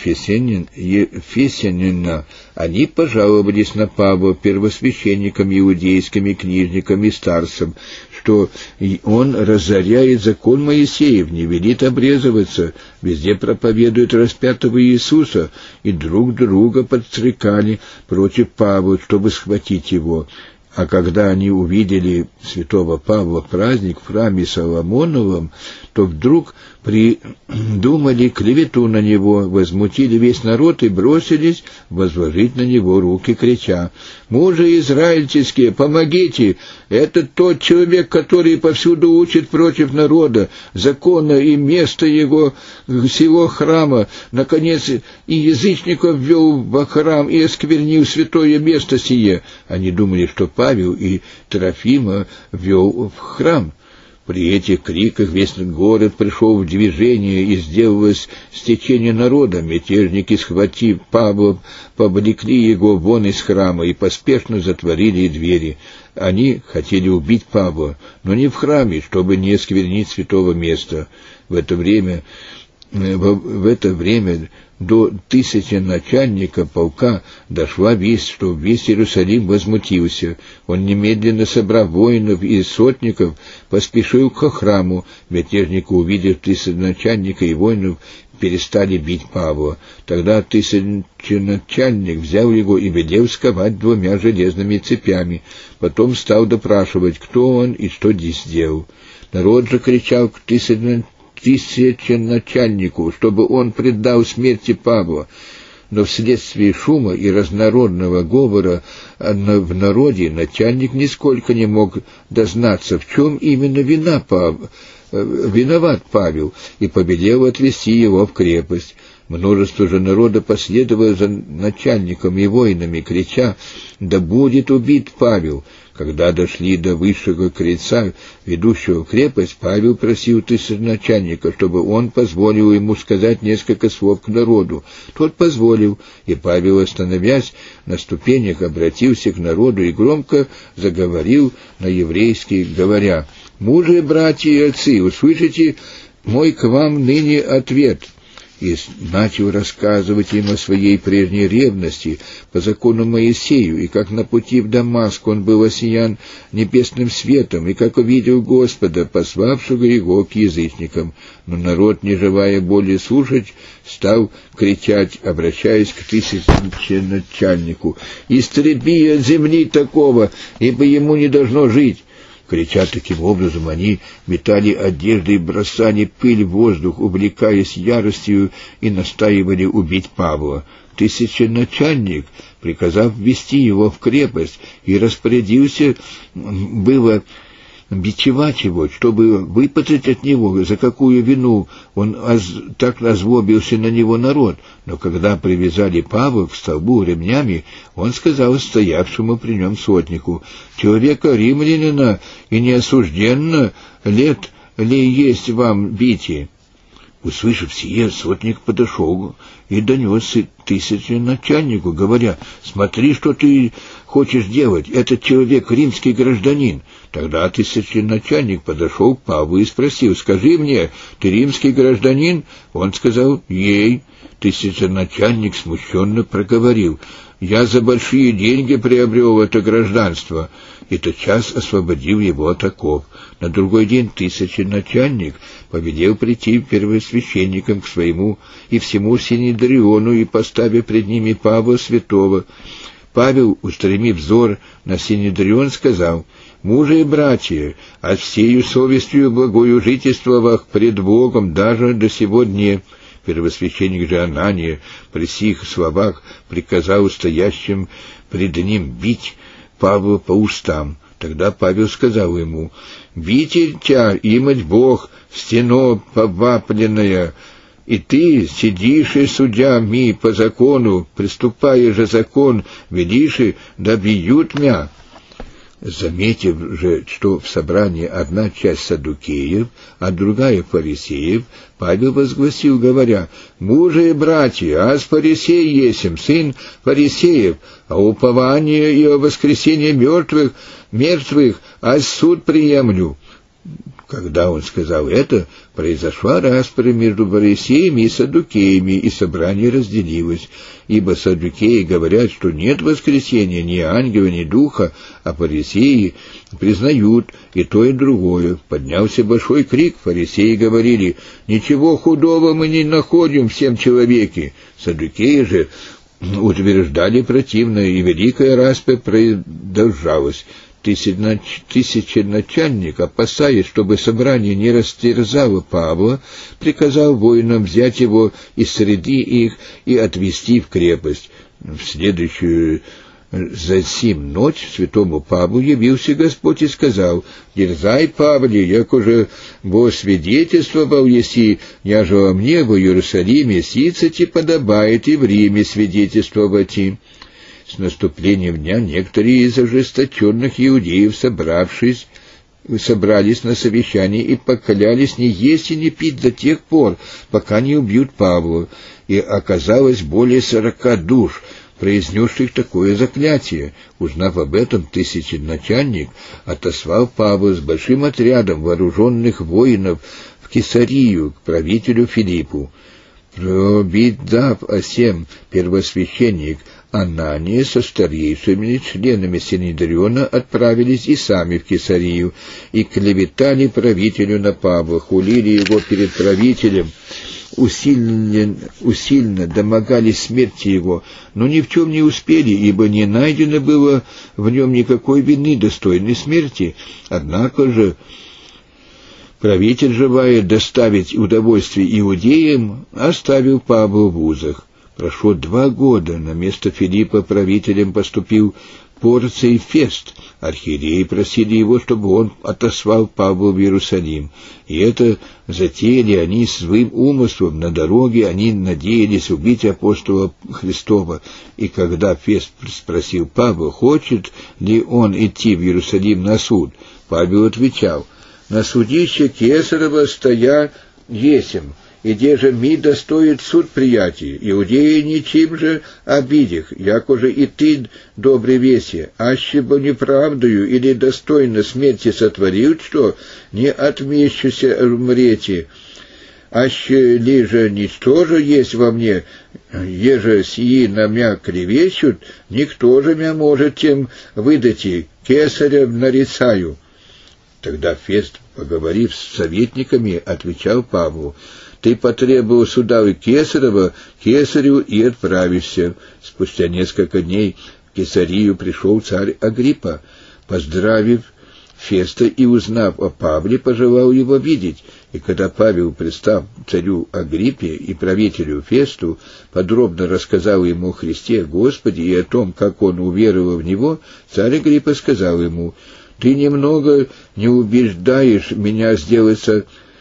Ефесянина, они пожаловались на Павла первосвященникам иудейским и книжникам и старцам, что он разоряет закон Моисеев, не велит обрезываться, везде проповедует распятого Иисуса, и друг друга подстрекали против Павла, чтобы схватить его. А когда они увидели святого Павла праздник в храме Соломоновом, то вдруг придумали клевету на него, возмутили весь народ и бросились возложить на него руки, крича: «Мужи израильские, помогите! Это тот человек, который повсюду учит против народа, закона и места его, всего храма. Наконец, и язычников ввел во храм и осквернил святое место сие». Они думали, что Павел и Трофима ввел в храм. При этих криках весь город пришел в движение, и сделалось стечение народа. Мятежники, схватив Павла, повлекли его вон из храма и поспешно затворили двери. Они хотели убить Павла, но не в храме, чтобы не осквернить святого места. В это время, в это время до тысячи начальника полка дошла весть, что весь Иерусалим возмутился. Он, немедленно собрав воинов и сотников, поспешил к храму. Мятежники, увидев тысяченачальника и воинов, перестали бить Павла. Тогда тысяченачальник взял его и велел сковать двумя железными цепями. Потом стал допрашивать, кто он и что здесь сделал. Народ же кричал к тысяченачальнику, тысяченачальнику, чтобы он предал смерти Павла. Но вследствие шума и разнородного говора в народе начальник нисколько не мог дознаться, в чем именно вина Павла, виноват Павел, и повелел отвести его в крепость. Множество же народа последовало за начальником и воинами, крича: «Да будет убит Павел!» Когда дошли до высшего крыльца, ведущего в крепость, Павел просил тысяченачальника, чтобы он позволил ему сказать несколько слов к народу. Тот позволил, и Павел, остановясь на ступенях, обратился к народу и громко заговорил на еврейский, говоря: «Мужи, братья и отцы, услышите мой к вам ныне ответ». И начал рассказывать им о своей прежней ревности по закону Моисею, и как на пути в Дамаск он был осиян небесным светом, и как увидел Господа, пославшего его к язычникам. Но народ, не желая более слушать, стал кричать, обращаясь к тысяченачальнику: «Истреби от земли такого, ибо ему не должно жить». Крича таким образом, они метали одежды и бросали пыль в воздух, увлекаясь яростью, и настаивали убить Павла. Тысяченачальник, приказав ввести его в крепость, и распорядился было бичевать его, чтобы выпытать от него, за какую вину он так озлобился на него народ. Но когда привязали Павла к столбу ремнями, он сказал стоявшему при нем сотнику: «Человека римлянина и неосужденно лет ли есть вам битие?» Услышав сие, сотник подошел и донес тысяченачальнику, говоря: «Смотри, что ты хочешь делать, этот человек римский гражданин». Тогда тысяченачальник подошел к Павлу и спросил: «Скажи мне, ты римский гражданин?» Он сказал: «Ей». Тысяченачальник смущенно проговорил: «Я за большие деньги приобрел это гражданство», и тотчас освободил его от оков. На другой день тысяченачальник повелел прийти первосвященникам к своему и всему Синедриону, и, поставив пред ними Павла святого, Павел, устремив взор на Синедрион, сказал: «Мужи и братья, от всею совестью благою жительствовах пред Богом даже до сего дня». Первосвященник же Анания при сих словах приказал стоящим пред ним бить Павла по устам. Тогда Павел сказал ему: «Бите тя, имать Бог, стено повапленная, и ты сидишь и судя ми по закону, приступая же закон, велишь, да бьют мя». Заметив же, что в собрании одна часть саддукеев, а другая фарисеев, Павел возгласил, говоря: «Мужи и братья, аз фарисей есмь, сын фарисеев, а упование и о воскресении мертвых, мертвых, аз суд приемлю». Когда он сказал это, произошла распря между фарисеями и саддукеями, и собрание разделилось, ибо саддукеи говорят, что нет воскресения ни ангела, ни духа, а фарисеи признают и то, и другое. Поднялся большой крик, фарисеи говорили: «Ничего худого мы не находим в всем человеке». Саддукеи же утверждали противное, и великая распря продолжалась. Тысяченачальник, опасаясь, чтобы собрание не растерзало Павла, приказал воинам взять его из среды их и отвести в крепость. В следующую за сим ночь святому Павлу явился Господь и сказал: «Дерзай, Павле, як уже бо свидетельствовал еси, яже мне в Иерусалиме сица ти подобает и в Риме свидетельствовать». С наступлением дня некоторые из ожесточенных иудеев, собравшись, собрались на совещании и поклялись не есть и не пить до тех пор, пока не убьют Павла, и оказалось более сорока душ, произнесших такое заклятие. Узнав об этом, тысяченачальник отослал Павла с большим отрядом вооруженных воинов в Кесарию к правителю Филиппу. Провидав о сем, первосвященник Анания со старейшими членами Синедриона отправились и сами в Кесарию, и клеветали правителю на Павла, хулили его перед правителем, усиленно, усиленно домогались смерти его, но ни в чем не успели, ибо не найдено было в нем никакой вины, достойной смерти. Однако же правитель, желая доставить удовольствие иудеям, оставил Павла в узах. Прошло два года, на место Филиппа правителем поступил Порций Фест. Архиереи просили его, чтобы он отослал Павла в Иерусалим. И это затеяли они злым умыслом. На дороге они надеялись убить апостола Христова. И когда Фест спросил Павла, хочет ли он идти в Иерусалим на суд, Павел отвечал: «На судище Кесарева стоя есмь, и где же ми достоит суд приятий, иудеи ничем же обидих, яко же и ты, добрый весе, аще бы неправдою или достойно смерти сотворил, что не отмещуся умрете, аще ли же ничто же есть во мне, еже сии на мя клевещут, никто же мя может тем выдати, кесаря нарицаю». Тогда Фест, поговорив с советниками, отвечал Павлу: «Ты потребовал суда у Кесарева, Кесарю и отправишься». Спустя несколько дней в Кесарию пришел царь Агриппа. Поздравив Феста и узнав о Павле, пожелал его видеть. И когда Павел, пристав царю Агриппе и правителю Фесту, подробно рассказал ему о Христе Господе и о том, как он уверовал в Него, царь Агриппа сказал ему: «Ты немного не убеждаешь меня сделаться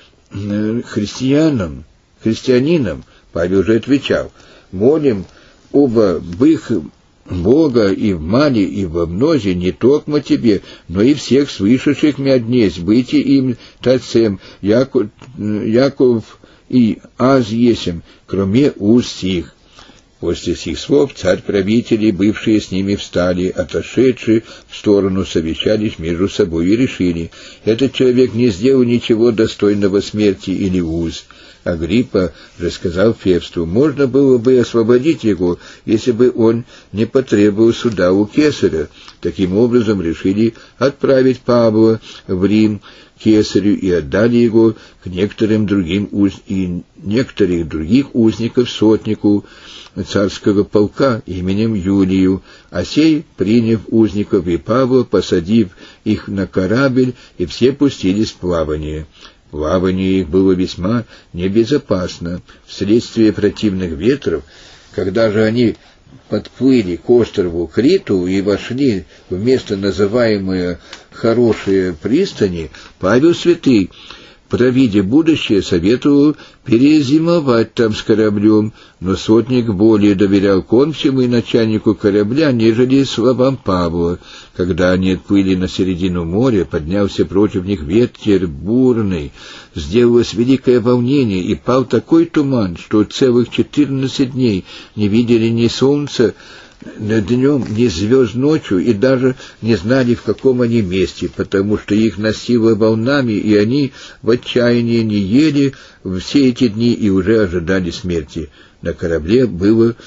христианом, христианином». Павел же отвечал: «Молим оба бых Бога и в мале, и во мнозе, не только тебе, но и всех слышащих мя днесь, быти им тацем, Яков, Яков и аз есем, кроме уст сих». После сих слов царь-правители, бывшие с ними, встали, отошедшие в сторону, совещались между собой и решили: этот человек не сделал ничего достойного смерти или уз. Агриппа же сказал Февсту: можно было бы освободить его, если бы он не потребовал суда у кесаря. Таким образом решили отправить Павла в Рим к кесарю и отдали его к некоторым другим уз... и некоторых других узников сотнику царского полка именем Юлию, а сей, приняв узников и Павла, посадив их на корабль, и все пустились в плавание. Плавание их было весьма небезопасно. Вследствие противных ветров, когда же они подплыли к острову Криту и вошли в место, называемое «Хорошие пристани», Павел Святый, провидя будущее, советовал перезимовать там с кораблем, но сотник более доверял консулу и начальнику корабля, нежели словам Павла. Когда они отплыли на середину моря, поднялся против них ветер бурный, сделалось великое волнение, и пал такой туман, что целых четырнадцать дней не видели ни солнца днем, ни звезд ночью, и даже не знали, в каком они месте, потому что их носило волнами, и они в отчаянии не ели все эти дни и уже ожидали смерти. На корабле было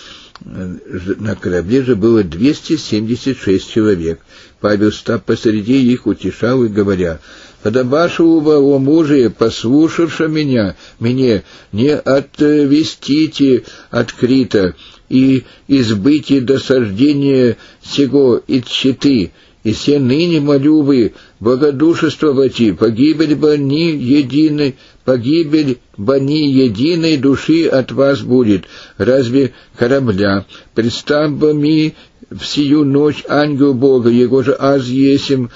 на корабле же было двести семьдесят шесть человек. Павел, став посреди их, утешал и говоря: «Подобашего, о мужи, послушавши меня, мне не отвестите от Крита и избытие досаждения сего и тщеты, и се ныне молю вы богодушествовати, погибель бы ни единой, погибель бы ни единой души от вас будет, разве корабля, представ бы ми в сию ночь ангел Бога, его же аз есим,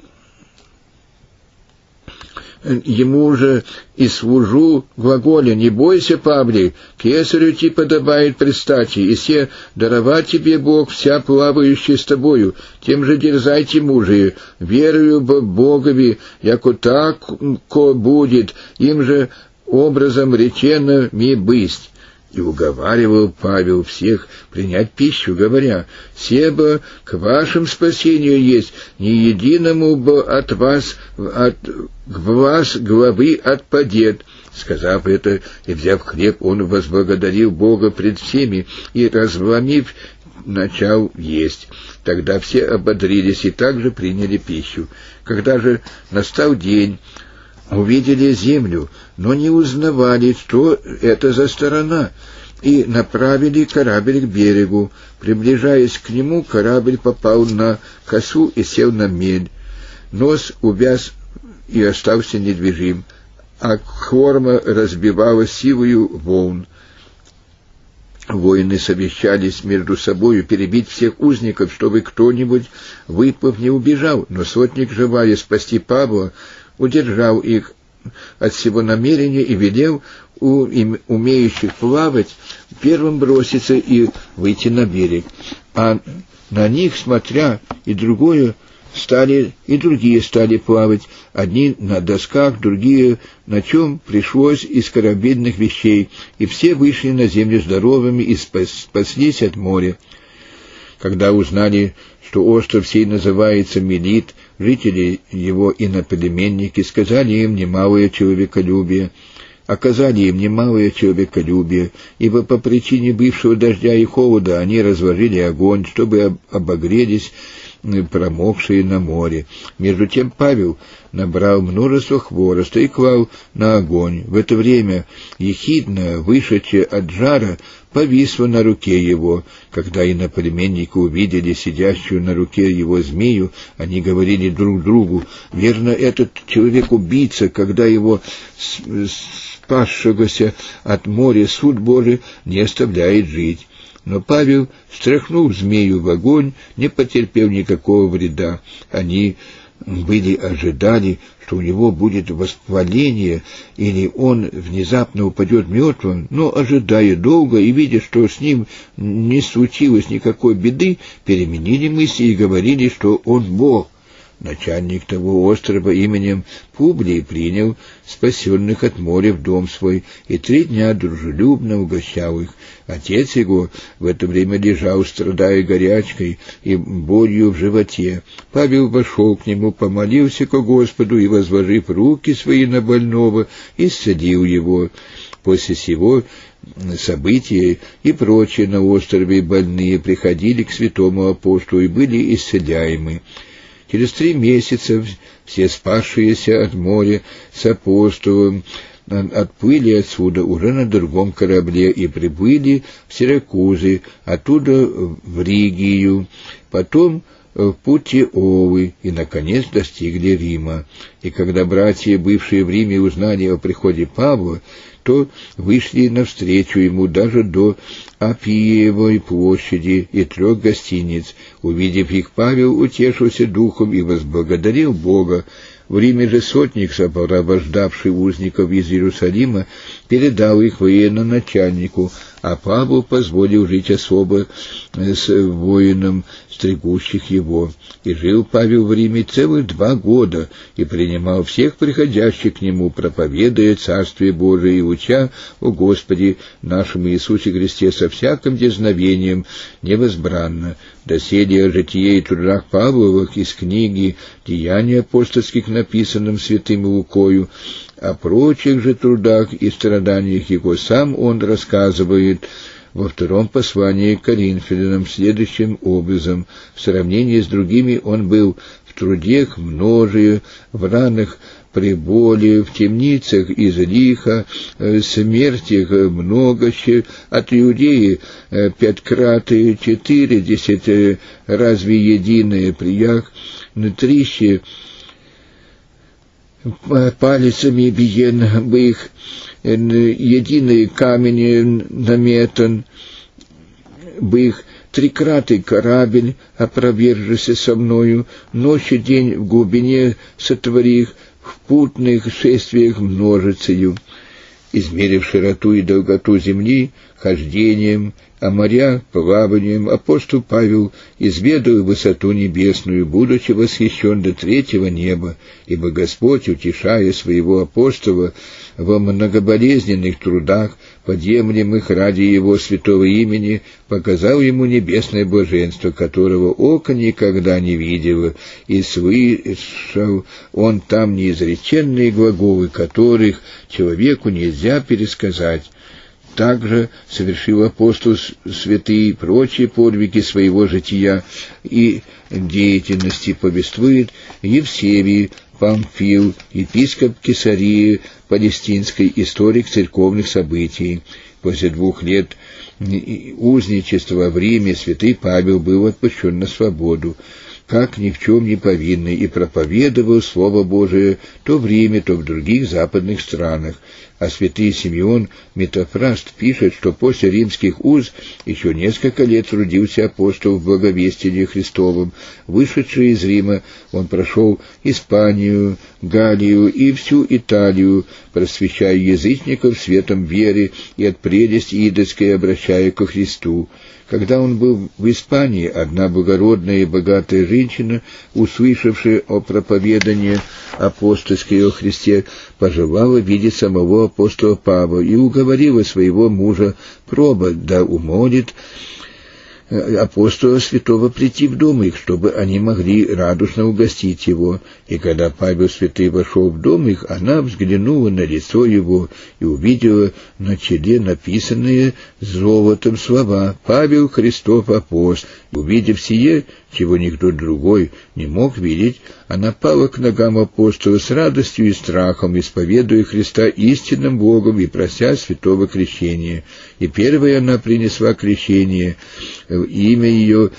ему же и служу глаголя: не бойся, Павле, кесарю ти подобает предстати, и се даровать тебе Бог вся плавающая с тобою, тем же дерзайте, мужи, верую в Богови, яко так ко будет, им же образом речено ми бысть». И уговаривал Павел всех принять пищу, говоря: «Себо к вашим спасению есть, ни единому бы от вас, от вас главы отпадет». Сказав это и взяв хлеб, он возблагодарил Бога пред всеми и, разломив, начал есть. Тогда все ободрились и также приняли пищу. Когда же настал день, увидели землю, но не узнавали, что это за сторона, и направили корабль к берегу. Приближаясь к нему, корабль попал на косу и сел на мель. Нос увяз и остался недвижим, а корма разбивала силою волн. Воины совещались между собою перебить всех узников, чтобы кто-нибудь, выпав, не убежал, но сотник, желая спасти Павла, удержал их от всего намерения и велел у умеющих плавать первым броситься и выйти на берег. А на них, смотря, и другое стали, и другие стали плавать, одни на досках, другие на чем пришлось из корабельных вещей, и все вышли на землю здоровыми и спаслись от моря. Когда узнали, что остров сей называется Мелит, жители его иноплеменники сказали им немалое человеколюбие, оказали им немалое человеколюбие, ибо по причине бывшего дождя и холода они разложили огонь, чтобы обогрелись промокшие на море. Между тем Павел набрал множество хвороста и клал на огонь. В это время ехидна, вышедшая от жара, повисла на руке его. Когда иноплеменники увидели сидящую на руке его змею, они говорили друг другу: «Верно, этот человек-убийца, когда его спасшегося от моря суд Божий не оставляет жить». Но Павел стряхнул змею в огонь, не потерпев никакого вреда. Они были ожидали, что у него будет воспаление, или он внезапно упадет мертвым, но, ожидая долго и видя, что с ним не случилось никакой беды, переменили мысли и говорили, что он Бог. начальник того острова именем Публий принял спасенных от моря в дом свой и три дня дружелюбно угощал их. Отец его в это время лежал, страдая горячкой и болью в животе. Павел вошел к нему, помолился ко Господу и, возложив руки свои на больного, исцелил его. После сего события и прочие на острове больные приходили к святому апостолу и были исцеляемы. Через три месяца все спасшиеся от моря с апостолом отплыли отсюда уже на другом корабле и прибыли в Сиракузы, оттуда в Ригию, потом в Путиовы и, наконец, достигли Рима. И когда братья, бывшие в Риме, узнали о приходе Павла, то вышли навстречу ему даже до Апиевой площади и трех гостиниц. Увидев их, Павел утешился духом и возблагодарил Бога. В Риме же сотник, сопровождавший узников из Иерусалима, передал их военно-начальнику, а Павлу позволил жить особо с воином, стригущих его. И жил Павел в Риме целых два года и принимал всех приходящих к нему, проповедуя Царствие Божие и уча о Господе нашем Иисусе Христе со всяким дерзновением невозбранно. Доселе о житие и трудах Павловых из книги «Деяний апостольских», написанном святым Лукою, о прочих же трудах и страданиях его сам он рассказывает во втором послании к Коринфянам следующим образом. В сравнении с другими он был в трудах множие, в ранах при боли, в темницах из лиха, смертях многоще, от иудеи пятькраты, четыредесять, разве единое приях, трище палицами биен бых, единый камень наметан бых, трикратый корабль опровержися со мною, ночь и день в глубине сотворих, в путных шествиях множицею. Измерив широту и долготу земли хождением, а моря плаванием, апостол Павел изведал высоту небесную, будучи восхищен до третьего неба, ибо Господь, утешая своего апостола во многоболезненных трудах, подъемлемых ради его святого имени, показал ему небесное блаженство, которого око никогда не видело, и слышал он там неизреченные глаголы, которых человеку нельзя пересказать. Также совершил апостол святые прочие подвиги своего жития и деятельности, повествует Евсевий Памфил, епископ Кесарии Палестинской, историк церковных событий. После двух лет узничества в Риме святый Павел был отпущен на свободу, как ни в чем не повинный, и проповедовал Слово Божие то в Риме, то в других западных странах. А святый Симеон Метафраст пишет, что после римских уз еще несколько лет трудился апостол в благовестии Христовом. Вышедший из Рима, он прошел Испанию, Галлию и всю Италию, просвещая язычников светом веры и от прелести идольской обращая ко Христу. Когда он был в Испании, одна благородная и богатая женщина, услышавшая о проповедании апостольской о Христе, пожелала видеть самого апостола Павла и уговорила своего мужа Проба да умолит апостола святого прийти в дом их, чтобы они могли радушно угостить его. И когда Павел святый вошел в дом их, она взглянула на лицо его и увидела на челе написанные золотом слова «Павел Христов апостол». Увидев сие, чего никто другой не мог видеть, она пала к ногам апостола с радостью и страхом, исповедуя Христа истинным Богом и прося святого крещения. И первая она принесла крещение, имя ее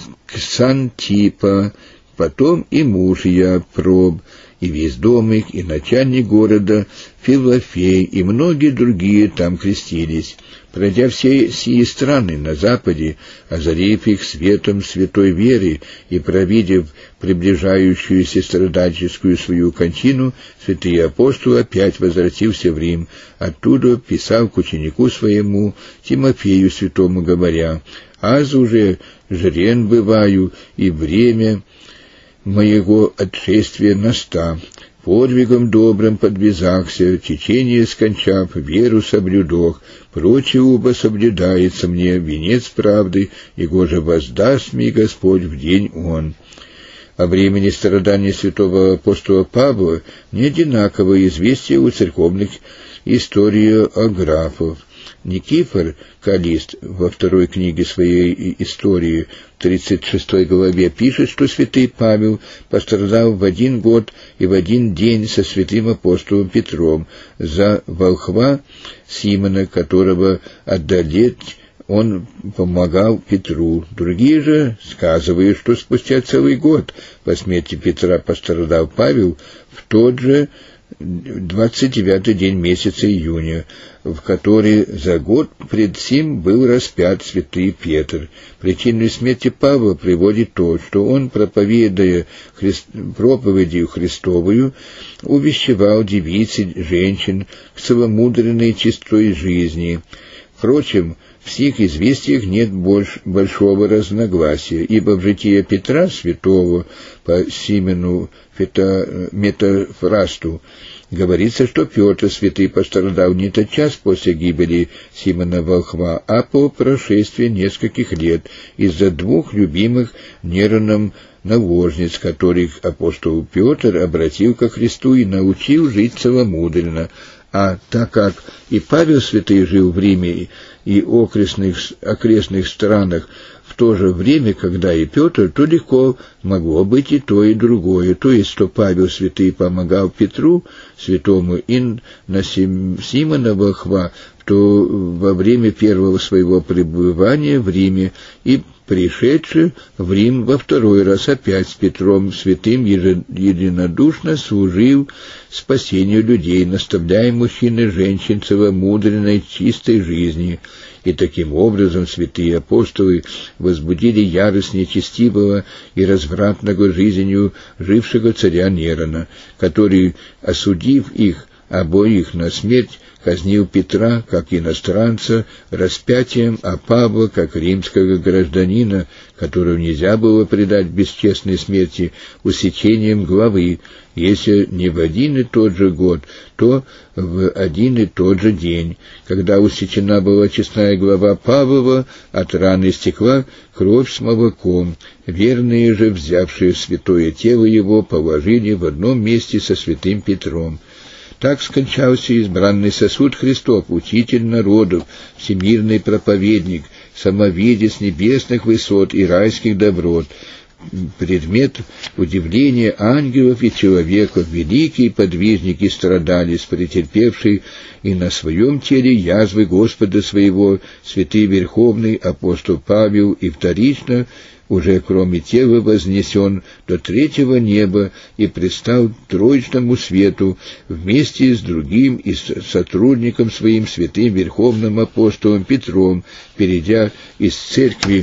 Ксантипа, потом и муж ее Проб, и весь дом их, и начальник города Филофей, и многие другие там крестились. Пройдя все сии страны на западе, озарив их светом святой веры и провидев приближающуюся страдальческую свою кончину, святый апостол опять возвратился в Рим. Оттуда писал к ученику своему Тимофею святому, говоря: «Аз уже жрен бываю, и время моего отшествия наста, подвигом добрым подвязахся, течение скончав, веру соблюдох, прочее убо соблюдается мне, венец правды, его же воздаст мне Господь в день он». О времени страдания святого апостола Павла не одинаково известие у церковных историографов. Никифор Каллист во второй книге своей истории, в тридцать шестой главе, пишет, что святый Павел пострадал в один год и в один день со святым апостолом Петром за волхва Симона, которого одолеть он помогал Петру. Другие же сказывают, что спустя целый год по смерти Петра пострадал Павел в тот же двадцать девятый день месяца июня, в который за год пред сим был распят святый Петр. Причиной смерти Павла приводит то, что он, проповедуя Христ... проповедью Христовую, увещевал девицы, женщин к целомудренной чистой жизни. Впрочем, в сих известиях нет больш, большого разногласия, ибо в житии Петра Святого по Симену Метафрасту говорится, что Петр Святый пострадал не тотчас после гибели Симона Волхва, а по прошествии нескольких лет из-за двух любимых Нероном наложниц, которых апостол Петр обратил ко Христу и научил жить целомудренно. А так как и Павел Святый жил в Риме и окрестных, окрестных странах в то же время, когда и Петр, то легко могло быть и то, и другое. То есть, что Павел Святый помогал Петру Святому и на Симона Волхва, то во время первого своего пребывания в Риме и пришедший в Рим во второй раз опять с Петром Святым единодушно служил спасению людей, наставляя мужчин и женщин целомудренной чистой жизни. И таким образом святые апостолы возбудили ярость нечестивого и развратного жизнью жившего царя Нерона, который, осудив их обоих на смерть, казнил Петра, как иностранца, распятием, а Павла, как римского гражданина, которого нельзя было предать бесчестной смерти, усечением головы, если не в один и тот же год, то в один и тот же день. Когда усечена была честная голова Павлова, от раны истекла кровь с молоком. Верные же, взявшие святое тело его, положили в одном месте со святым Петром. Так скончался избранный сосуд Христов, учитель народов, всемирный проповедник, самовидец небесных высот и райских доброт, предмет удивления ангелов и человеков, великий подвижник и страдалец, претерпевший и на своем теле язвы Господа своего, святый верховный апостол Павел, и вторично уже кроме тела вознесен до третьего неба и предстал Троичному свету вместе с другим и с сотрудником своим, святым верховным апостолом Петром, перейдя из церкви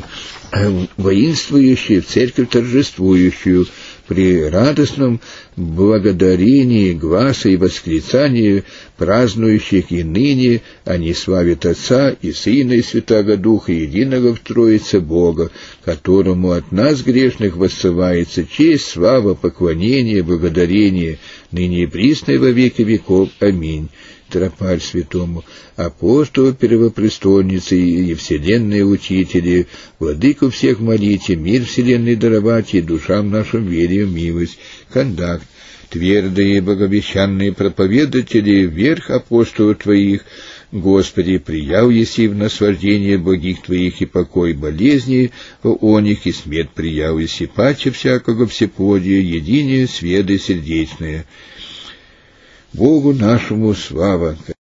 воинствующей в церковь торжествующую, при радостном благодарении, гласа и восклицании празднующих и ныне они славят Отца и Сына и Святаго Духа, единого в Троице Бога, которому от нас, грешных, воссылается честь, слава, поклонение, благодарение, ныне и присно во веки веков. Аминь. Тропарь святому апостолу первопрестольницы и вселенные учители, владыку всех молите, мир вселенной даровать и душам нашим верию милость. Кондакт. Твердые боговещанные проповедатели, верх апостолов Твоих, Господи, приял еси в наслаждение благих Твоих и покой болезни о них, и смерть приял еси паче всякого всеплодия, едине сведы сердечное. Богу нашему слава!